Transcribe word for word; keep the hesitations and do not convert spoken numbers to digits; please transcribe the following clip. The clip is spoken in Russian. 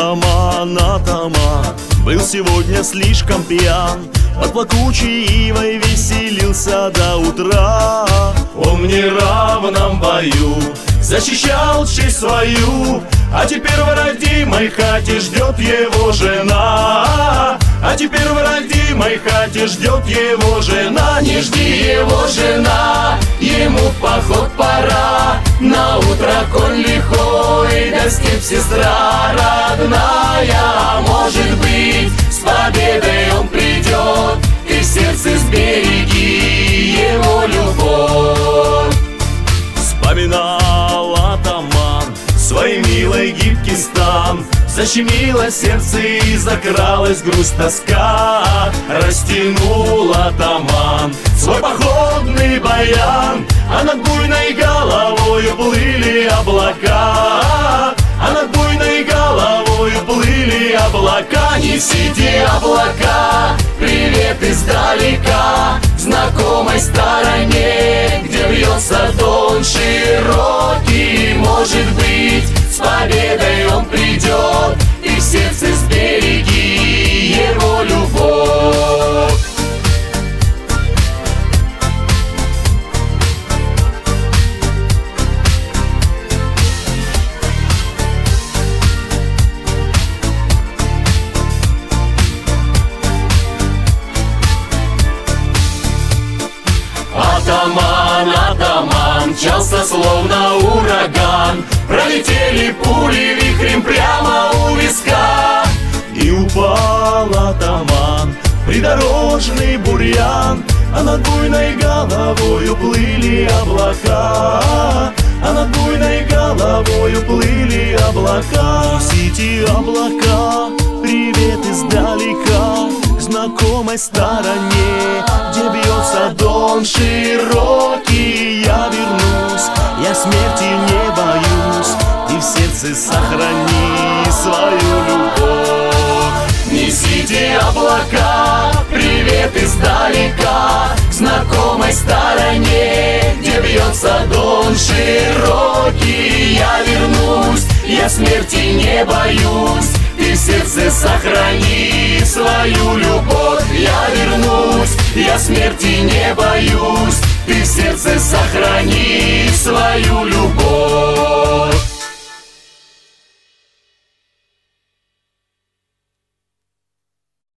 Атаман, атаман был сегодня слишком пьян, под плакучей ивой веселился до утра. Он в неравном бою защищал честь свою, а теперь в родимой хате ждет его жена. А теперь в родимой хате ждет его жена. Не жди его, жена, ему в поход пора. На утро конь лихой, да степь сестра родная. Может быть, с победой он придет, ты в сердце сбереги его любовь. Вспоминал атаман свой милый гибкий стан, защемило сердце и закралась грусть, тоска. Растянул атаман свой походный баян, а над буйной головою плыли облака. А над буйной головою плыли облака. Несите облака привет издалека знакомой стороне, где вьется Дон широкий. Может быть, с победой он придет, и в сердце сбереги его любовь. Атаман, атаман мчался словно ураган, пролетели пули вихрем прямо у виска. И упал атаман в придорожный бурьян, а над буйной головою плыли облака. А над буйной головою плыли облака. Несите облака привет издалека знакомой стороне, где бьется Дон широкий. Я вернусь, я смерти не боюсь, и в сердце сохрани свою любовь. Несите облака привет издалека знакомой стороне, где бьется Дон широкий. Я вернусь, я смерти не боюсь, ты в сердце сохрани свою любовь. Я вернусь, я смерти не боюсь, ты в сердце сохрани свою любовь.